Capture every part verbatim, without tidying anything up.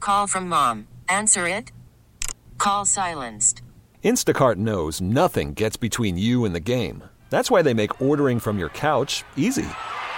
Call from mom. Answer it. Call silenced. Instacart knows nothing gets between you and the game. That's why they make ordering from your couch easy.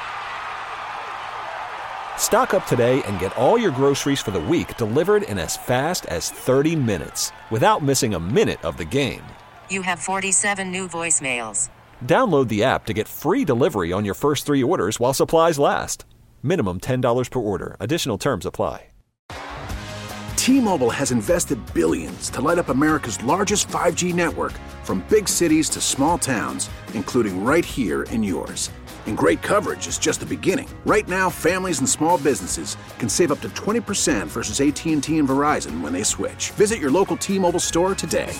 Stock up today and get all your groceries for the week delivered in as fast as thirty minutes without missing a minute of the game. You have forty-seven new voicemails. Download the app to get free delivery on your first three orders while supplies last. Minimum ten dollars per order. Additional terms apply. T-Mobile has invested billions to light up America's largest five G network, from big cities to small towns, including right here in yours. And great coverage is just the beginning. Right now, families and small businesses can save up to twenty percent versus A T and T and Verizon when they switch. Visit your local T-Mobile store today.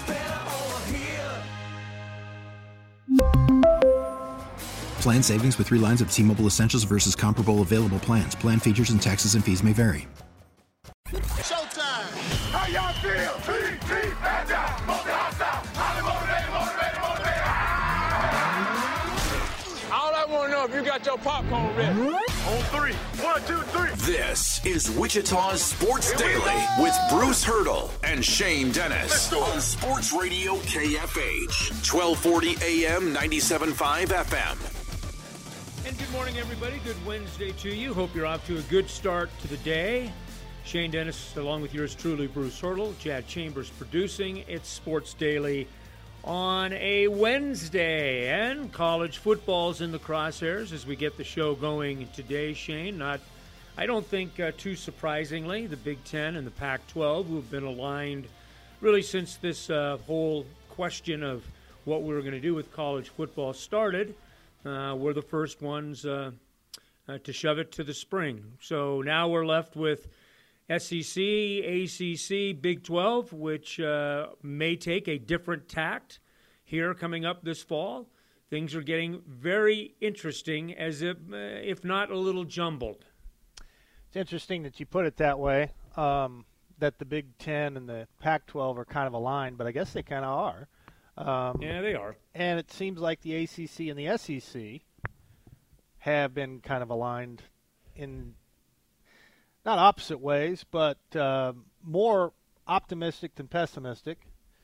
Plan savings with three lines of T-Mobile Essentials versus comparable available plans. Plan features and taxes and fees may vary. Showtime! How y'all feel? T, T, bad job, multi-hostile, highly motivated, motivated, motivated. All I want to know if you got your popcorn ready. On three. One, two, three. This is Wichita's Sports Daily with Bruce Hurdle and Shane Dennis on Sports Radio K F H, twelve forty A M, ninety-seven point five F M. And good morning, everybody. Good Wednesday to you. Hope you're off to a good start to the day. Shane Dennis, along with yours truly, Bruce Hurdle. Chad Chambers producing. It's Sports Daily on a Wednesday. And college football's in the crosshairs as we get the show going today, Shane. Not, I don't think uh, too surprisingly, the Big Ten and the Pac twelve, who have been aligned really since this uh, whole question of what we were going to do with college football started, uh, were the first ones uh, uh, to shove it to the spring. So now we're left with S E C, A C C, Big twelve, which uh, may take a different tact here coming up this fall. Things are getting very interesting, as if, uh, if not a little jumbled. It's interesting that you put it that way, um, that the Big Ten and the Pac twelve are kind of aligned, but I guess they kind of are. Um, yeah, they are. And it seems like the A C C and the S E C have been kind of aligned in not opposite ways, but uh, more optimistic than pessimistic,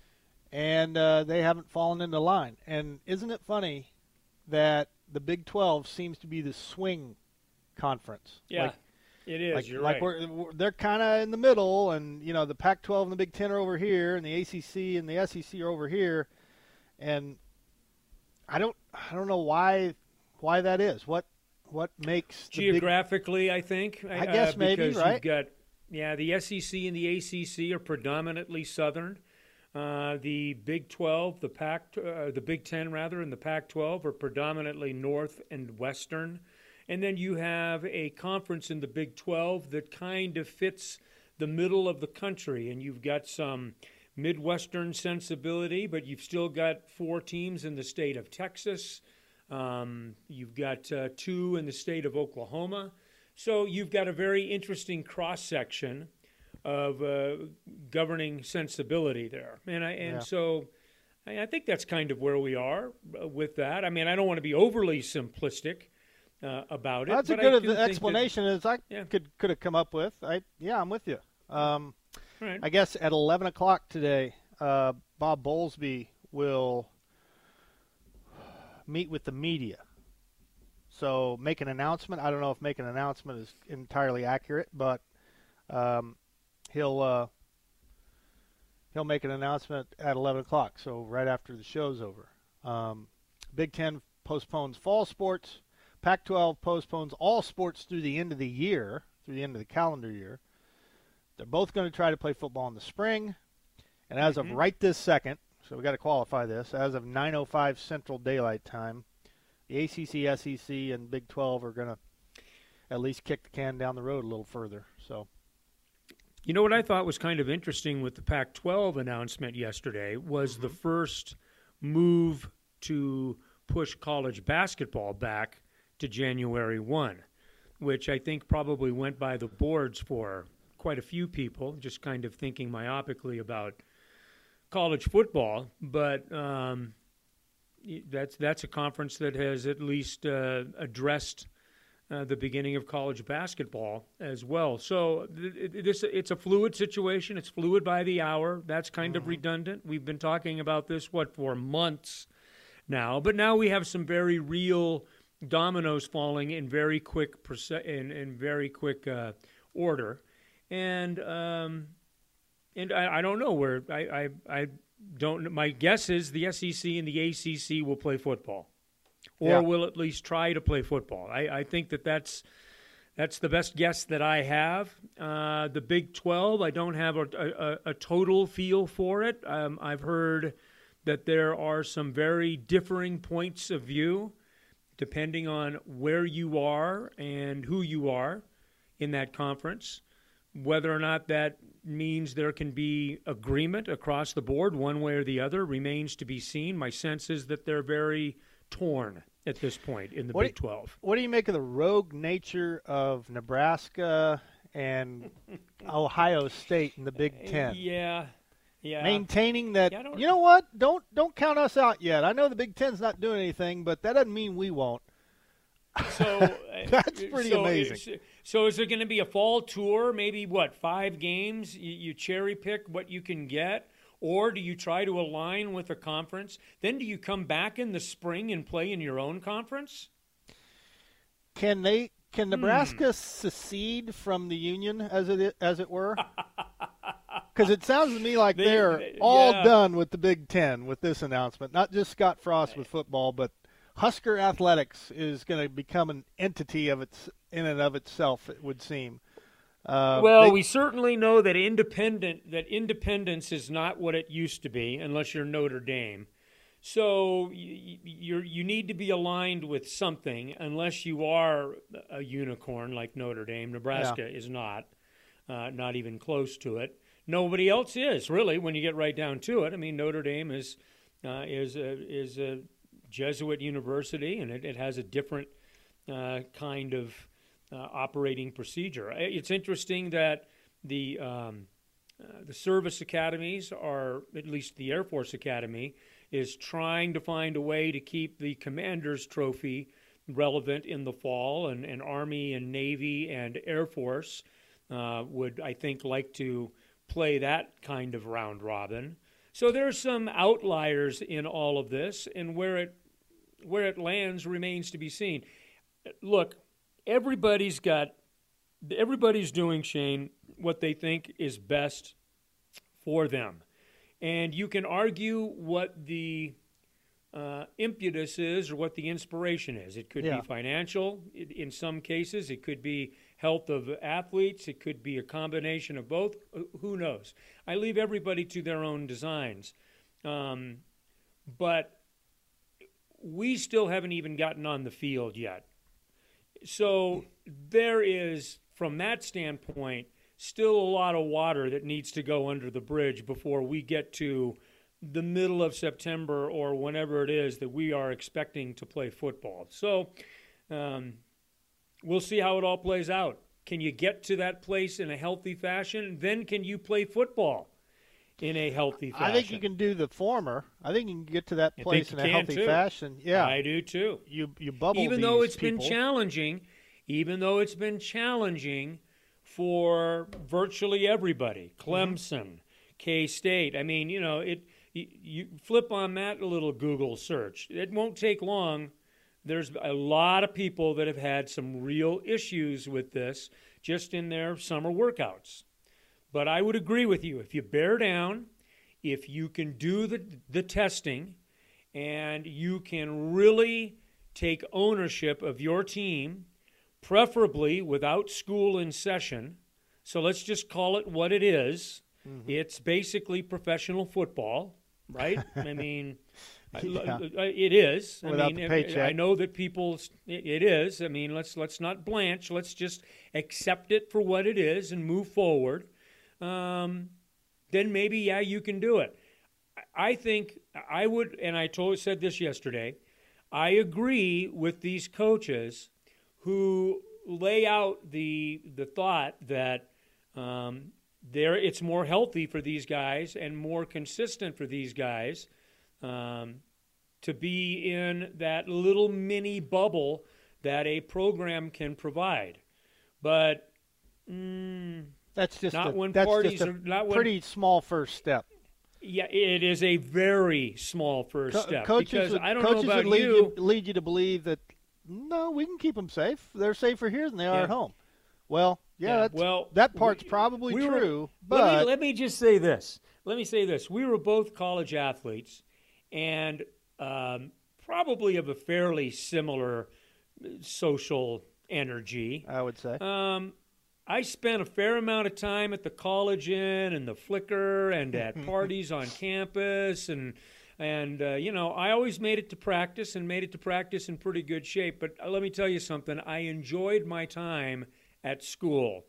and uh, they haven't fallen into line. And isn't it funny that the Big twelve seems to be the swing conference? Yeah, like, it is. Like, You're like right. we're, we're, they're kind of in the middle, and you know the Pac twelve and the Big Ten are over here, and the A C C and the S E C are over here, and I don't, I don't know why, why that is. What What makes the geographically? Big, I think. I guess uh, maybe because right. You've got, yeah, the S E C and the A C C are predominantly Southern. Uh, the Big twelve, the Pac, uh, the Big Ten rather, and the Pac twelve are predominantly North and Western. And then you have a conference in the Big twelve that kind of fits the middle of the country, and you've got some Midwestern sensibility, but you've still got four teams in the state of Texas. Um, you've got uh, two in the state of Oklahoma. So you've got a very interesting cross-section of uh, governing sensibility there. And I, and yeah. so I, I think that's kind of where we are with that. I mean, I don't want to be overly simplistic uh, about it. Well, that's but a good I explanation that, as I yeah. could could have come up with. I Yeah, I'm with you. Um, right. I guess at eleven o'clock today, uh, Bob Bowlesby will meet with the media. So make an announcement. I don't know if make an announcement is entirely accurate, but um, he'll uh, he'll make an announcement at eleven o'clock, so right after the show's over. Um, Big Ten postpones fall sports. Pac twelve postpones all sports through the end of the year, through the end of the calendar year. They're both going to try to play football in the spring. And as mm-hmm. of right this second, so we've got to qualify this, as of nine oh five Central Daylight Time, the A C C, S E C, and Big twelve are going to at least kick the can down the road a little further. So, you know what I thought was kind of interesting with the Pac twelve announcement yesterday was mm-hmm. the first move to push college basketball back to January first, which I think probably went by the boards for quite a few people, just kind of thinking myopically about college football. But um, that's that's a conference that has at least uh, addressed uh, the beginning of college basketball as well. So th- this it's a fluid situation. It's fluid by the hour. That's kind mm-hmm. of redundant. We've been talking about this, what, for months now. But now we have some very real dominoes falling in very quick perce- in, in very quick uh, order. And um, and I, I don't know where I, I I don't. My guess is the S E C and the A C C will play football, or yeah. will at least try to play football. I, I think that that's that's the best guess that I have. Uh, the Big twelve, I don't have a, a, a total feel for it. Um, I've heard that there are some very differing points of view, depending on where you are and who you are in that conference. Whether or not that means there can be agreement across the board one way or the other remains to be seen. My sense is that they're very torn at this point in the what Big do, twelve. What do you make of the rogue nature of Nebraska and Ohio State in the Big Ten? Yeah, yeah. Maintaining that, yeah, you know what, don't don't count us out yet. I know the Big Ten's not doing anything, but that doesn't mean we won't. So that's pretty so, amazing. So is there going to be a fall tour, maybe, what, five games? You, you cherry pick what you can get? Or do you try to align with a conference? Then do you come back in the spring and play in your own conference? Can they? Can Nebraska hmm. secede from the union, as it as it were? Because it sounds to me like they, they're they, all yeah. done with the Big Ten with this announcement. Not just Scott Frost with football, but Husker Athletics is going to become an entity of its in and of itself, it would seem. Uh, well, they, we certainly know that independent that independence is not what it used to be, unless you're Notre Dame. So you you you need to be aligned with something, unless you are a unicorn like Notre Dame. Nebraska yeah. is not, uh, not even close to it. Nobody else is, really, when you get right down to it. I mean, Notre Dame is uh, is a, is a Jesuit university, and it, it has a different uh, kind of uh, operating procedure. It's interesting that the um, uh, the service academies are, at least the Air Force Academy, is trying to find a way to keep the Commander's Trophy relevant in the fall, and, and Army and Navy and Air Force uh, would, I think, like to play that kind of round robin. So there's some outliers in all of this, and where it where it lands remains to be seen. Look, everybody's got everybody's doing, Shane, what they think is best for them. And you can argue what the uh, impetus is or what the inspiration is. It could yeah. be financial in some cases. It could be health of athletes. It could be a combination of both. Who knows? I leave everybody to their own designs. Um, but we still haven't even gotten on the field yet. So there is, from that standpoint, still a lot of water that needs to go under the bridge before we get to the middle of September or whenever it is that we are expecting to play football. So um, we'll see how it all plays out. Can you get to that place in a healthy fashion? Then can you play football in a healthy fashion? I think you can do the former. I think you can get to that place in a healthy too. fashion. Yeah, I do too. You you bubble even these though it's people. been challenging, even though it's been challenging for virtually everybody. Clemson, mm-hmm. K-State. I mean, you know, it. You, you flip on that little Google search. It won't take long. There's a lot of people that have had some real issues with this just in their summer workouts. But I would agree with you. If you bear down, if you can do the the testing, and you can really take ownership of your team, preferably without school in session. So let's just call it what it is. Mm-hmm. It's basically professional football, right? I mean, yeah. it is. Without I mean, the paycheck. I know that people, it is. I mean, let's let's not blanch. Let's just accept it for what it is and move forward. Um, then maybe, yeah, you can do it. I think I would, and I told said this yesterday, I agree with these coaches who lay out the the thought that um, there it's more healthy for these guys and more consistent for these guys um, to be in that little mini bubble that a program can provide. But mm, that's just not a, when that's parties just a are not when, pretty small first step. Yeah, it is a very small first Co- step. coaches because would, I don't coaches know about would lead you. you, lead you to believe that no, we can keep them safe. They're safer here than they are Yeah. at home. Well, yeah, Yeah, that's, well, that part's we- probably we were- true. let but me, let me just say this. Let me say this. We were both college athletes, and um, probably of a fairly similar social energy. I would say. Um, I spent a fair amount of time at the College Inn and the Flicker and at parties on campus, and and uh, you know, I always made it to practice and made it to practice in pretty good shape. But uh, let me tell you something. I enjoyed my time at school,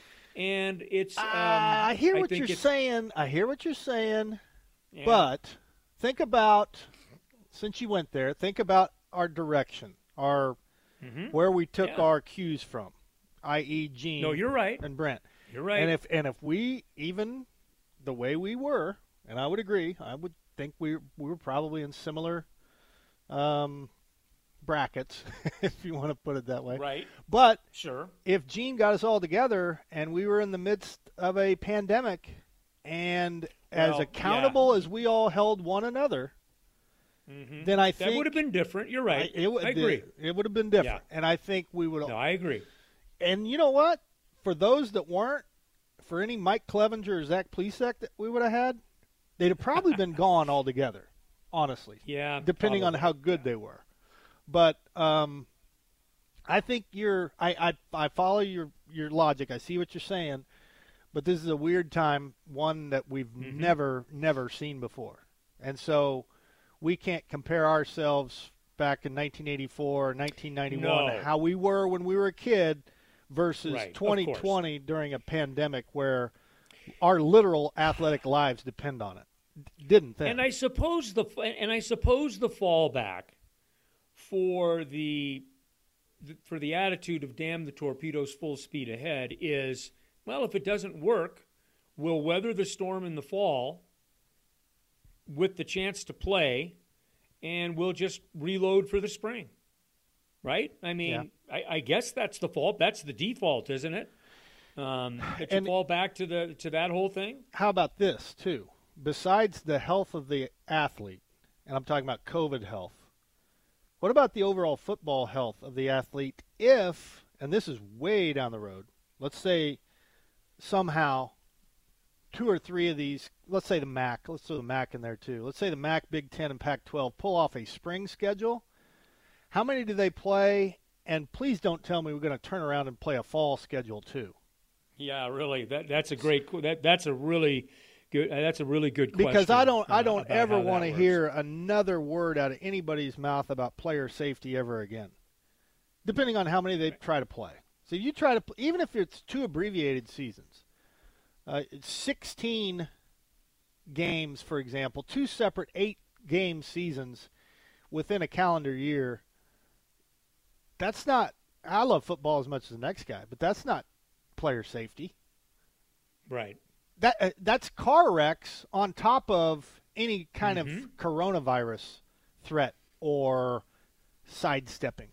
and it's. Um, Uh, I hear what think you're it's- saying. I hear what you're saying. Yeah. But think about, since you went there, think about our direction, our Mhm. where we took Yeah. our cues from, that is. Gene. No, you're right. And Brent. You're right. And if and if we even the way we were, and I would agree, I would think we we were probably in similar um, brackets, if you want to put it that way. Right. But Sure. if Gene got us all together and we were in the midst of a pandemic, and as Well, accountable as we all held one another, Mhm. then I that think would have been different. You're right. I, it, would- I agree. It would have been different, Yeah. and I think we would. No, I agree. And you know what? For those that weren't, for any Mike Clevenger or Zach Plesac that we would have had, they'd have probably been gone altogether, honestly. Yeah. Depending on probably. how good they were. But um, I think you're. I, I I follow your your logic. I see what you're saying, but this is a weird time, one that we've Mhm. never never seen before, and so we can't compare ourselves back in nineteen eighty-four or nineteen ninety-one, No. how we were when we were a kid, versus Right, of twenty twenty during a pandemic where our literal athletic lives depend on it. D- Didn't think. And I suppose the and I suppose the fallback for the for the attitude of damn the torpedoes full speed ahead is, well, if it doesn't work, we'll weather the storm in the fall with the chance to play, and we'll just reload for the spring. Right? I mean, I, I guess that's the fault. That's the default, isn't it? Um, that you And- fall back to the to that whole thing. How about this, too? Besides the health of the athlete, and I'm talking about COVID health, what about the overall football health of the athlete if, and this is way down the road, let's say somehow two or three of these, let's say the M A C, let's throw the M A C in there too, let's say the M A C, Big Ten, and Pac twelve pull off a spring schedule. How many do they play? And please don't tell me we're going to turn around and play a fall schedule too. Yeah, really. That that's a great. That that's a really good. Uh, that's a really good question. Because I don't, I uh, don't about ever how that want to works. hear another word out of anybody's mouth about player safety ever again. Depending on how many they try to play. So you try to, pl- even if it's two abbreviated seasons, uh, it's sixteen games, for example, two separate eight-game seasons within a calendar year. That's not. I love football as much as the next guy, but that's not player safety. Right. That uh, that's car wrecks on top of any kind Mhm. of coronavirus threat or sidestepping.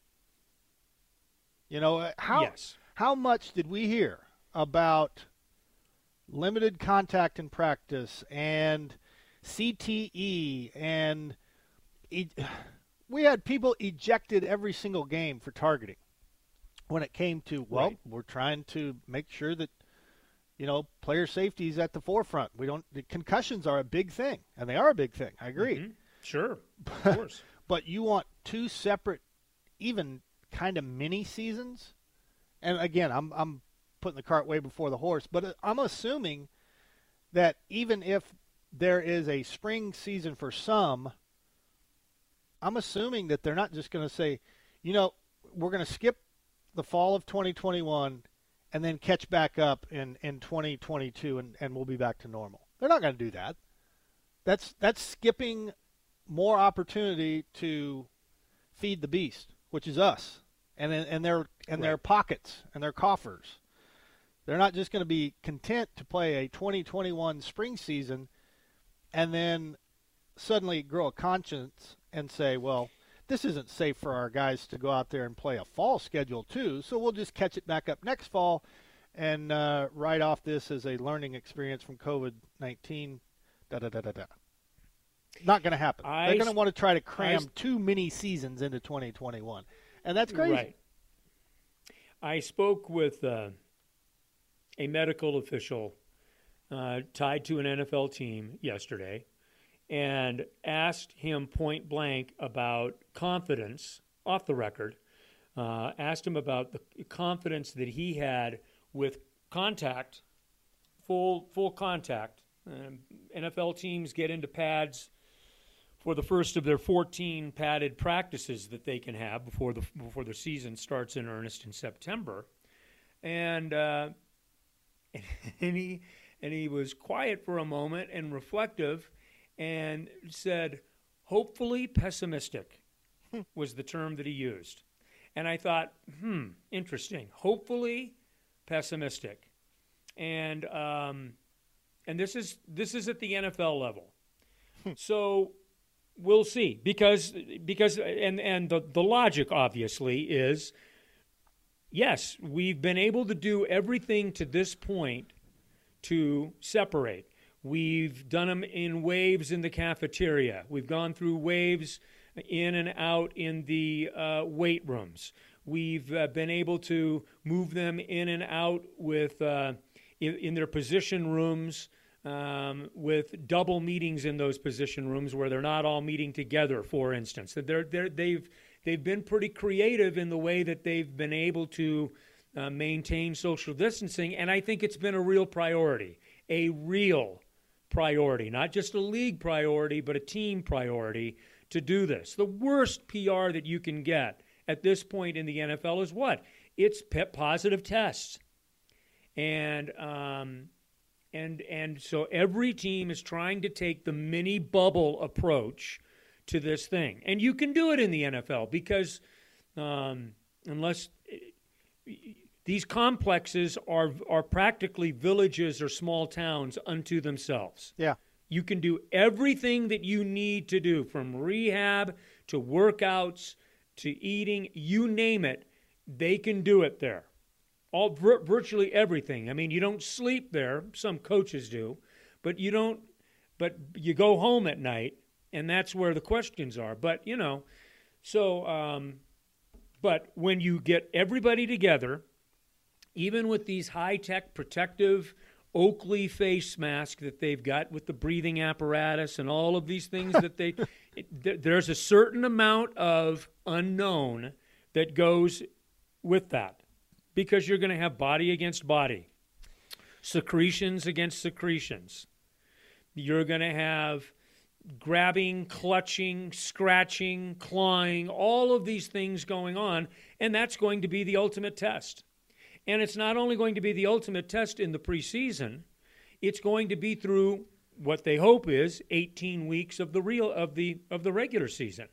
You know, uh, how Yes. how much did we hear about limited contact in practice and C T E and e- we had people ejected every single game for targeting. When it came to, well, Right. we're trying to make sure that you know, player safety is at the forefront. We don't. The concussions are a big thing, and they are a big thing. I agree. Mhm. Sure. Of course. But you want two separate, even kind of mini seasons. And again, I'm I'm putting the cart way before the horse. But I'm assuming that even if there is a spring season for some, I'm assuming that they're not just going to say, you know, we're going to skip the fall of twenty twenty-one. And then catch back up in, in twenty twenty-two, and, and we'll be back to normal. They're not going to do that. That's that's skipping more opportunity to feed the beast, which is us, and and their and their Right. pockets and their coffers. They're not just going to be content to play a twenty twenty-one spring season, and then suddenly grow a conscience and say, well, this isn't safe for our guys to go out there and play a fall schedule too, so we'll just catch it back up next fall and uh, write off this as a learning experience from COVID nineteen. Da da da da da. Not going to happen. I, They're going to want to try to cram I, two mini seasons into twenty twenty-one, and that's crazy. Right. I spoke with uh, a medical official uh, tied to an N F L team yesterday, and asked him point blank about confidence, off the record, uh, asked him about the confidence that he had with contact, full full contact. Um, N F L teams get into pads for the first of their fourteen padded practices that they can have before the before the season starts in earnest in September, and uh, and he and he was quiet for a moment and reflective, and said, "Hopefully pessimistic," was the term that he used, and I thought, hmm, interesting. Hopefully pessimistic, and um, and this is this is at the N F L level, so. We'll see, because because and and the, the logic obviously is, yes, we've been able to do everything to this point to separate. We've done them in waves in the cafeteria. We've gone through waves in and out in the uh, weight rooms. We've uh, been able to move them in and out with uh, in, in their position rooms. Um, with double meetings in those position rooms where they're not all meeting together, for instance. They're, they're, they've, they've been pretty creative in the way that they've been able to uh, maintain social distancing, and I think it's been a real priority, a real priority, not just a league priority, but a team priority to do this. The worst P R that you can get at this point in the N F L is what? It's positive tests. And um And and so every team is trying to take the mini bubble approach to this thing. And you can do it in the N F L because um, unless these complexes are are practically villages or small towns unto themselves. Yeah. You can do everything that you need to do, from rehab to workouts to eating, you name it, they can do it there. All vir- virtually everything. I mean, you don't sleep there. Some coaches do, but you don't. But you go home at night, and that's where the questions are. But you know, so. Um, but when you get everybody together, even with these high-tech protective Oakley face masks that they've got with the breathing apparatus and all of these things that they, it, th- there's a certain amount of unknown that goes with that. Because you're going to have body against body, secretions against secretions. You're going to have grabbing, clutching, scratching, clawing, all of these things going on, and that's going to be the ultimate test. And it's not only going to be the ultimate test in the preseason, it's going to be through what they hope is eighteen weeks of the real of the of the regular season.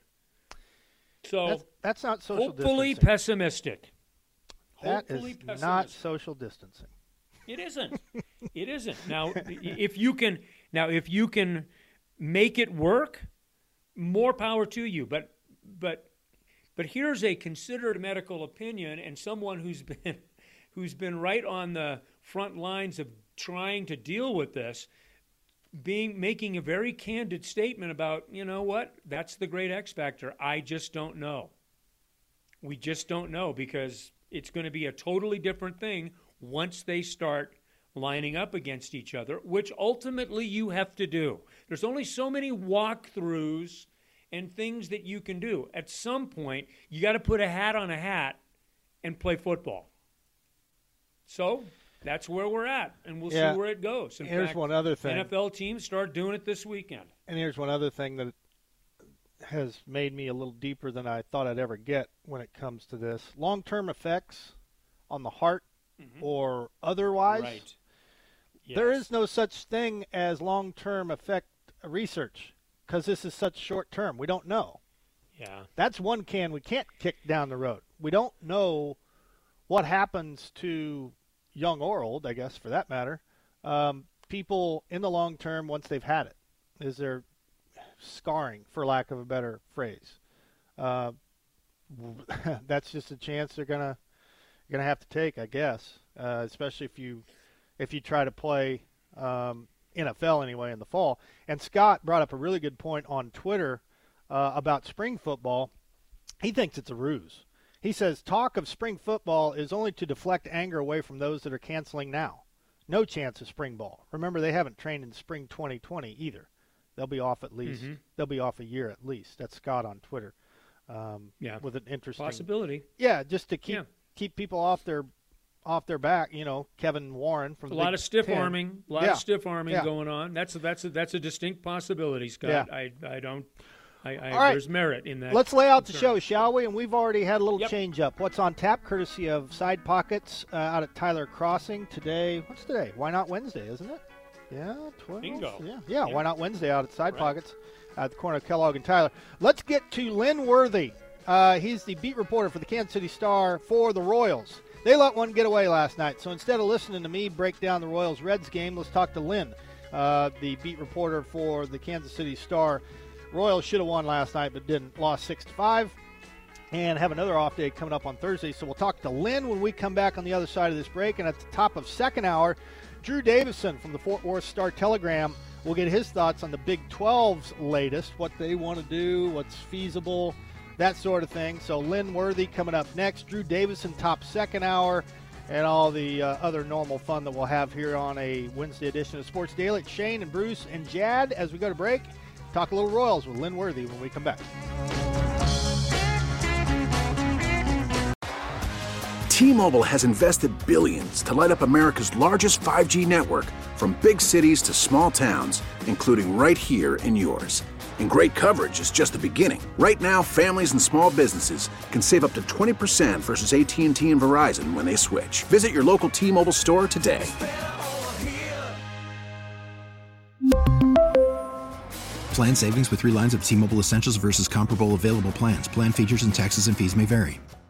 So that's, that's not social hopefully distancing. pessimistic. That Hopefully is pessimistic. not social distancing. It isn't. It isn't. Now, if you can, now if you can make it work, more power to you. But, but, but here's a considered medical opinion, and someone who's been, who's been right on the front lines of trying to deal with this, being making a very candid statement about, you know what, that's the great X factor. I just don't know. We just don't know, because it's going to be a totally different thing once they start lining up against each other, which ultimately you have to do. There's only so many walkthroughs and things that you can do. At some point, you got to put a hat on a hat and play football. So that's where we're at, and we'll yeah. see where it goes. In here's fact, one other thing. N F L teams start doing it this weekend. And here's one other thing that has made me a little deeper than I thought I'd ever get when it comes to this. Long-term effects on the heart mm-hmm. or otherwise. Right. Yes. There is no such thing as long-term effect research because this is such short-term. We don't know. Yeah. That's one can we can't kick down the road. We don't know what happens to young or old, I guess, for that matter, um, people in the long term once they've had it. Is there scarring, for lack of a better phrase? uh, that's just a chance they're gonna gonna have to take, I guess. Uh, especially if you if you try to play um, N F L anyway in the fall. And Scott brought up a really good point on Twitter uh, about spring football. He thinks it's a ruse. He says talk of spring football is only to deflect anger away from those that are canceling now. No chance of spring ball. Remember, they haven't trained in spring twenty twenty either. They'll be off at least. Mm-hmm. They'll be off a year at least. That's Scott on Twitter. Um, yeah, with an interesting possibility. Yeah, just to keep yeah. keep people off their off their back. You know, Kevin Warren from a the lot Big of stiff Ten. arming, a lot yeah. of stiff arming yeah. going on. That's a, that's a, that's a distinct possibility, Scott. Yeah. I I don't. I, I, right. There's merit in that. Let's lay out concern. the show, shall we? And we've already had a little yep. change up. What's on tap, courtesy of Side Pockets uh, out at Tyler Crossing today. What's today? Why Not Wednesday, isn't it? Yeah, twelve. Bingo. Yeah, yeah, yeah. Why Not Wednesday out at Side right. Pockets at the corner of Kellogg and Tyler. Let's get to Lynn Worthy. Uh, he's the beat reporter for the Kansas City Star for the Royals. They let one get away last night, so instead of listening to me break down the Royals-Reds game, let's talk to Lynn, uh, the beat reporter for the Kansas City Star. Royals should have won last night but didn't. Lost six to five and have another off day coming up on Thursday. So we'll talk to Lynn when we come back on the other side of this break. And at the top of second hour, Drew Davison from the Fort Worth Star-Telegram will get his thoughts on the Big twelve's latest, what they want to do, what's feasible, that sort of thing. So Lynn Worthy coming up next. Drew Davison top second hour, and all the uh, other normal fun that we'll have here on a Wednesday edition of Sports Daily. Shane and Bruce and Jad as we go to break. Talk a little Royals with Lynn Worthy when we come back. T-Mobile has invested billions to light up America's largest five G network, from big cities to small towns, including right here in yours. And great coverage is just the beginning. Right now, families and small businesses can save up to twenty percent versus A T and T and Verizon when they switch. Visit your local T-Mobile store today. Plan savings with three lines of T-Mobile Essentials versus comparable available plans. Plan features and taxes and fees may vary.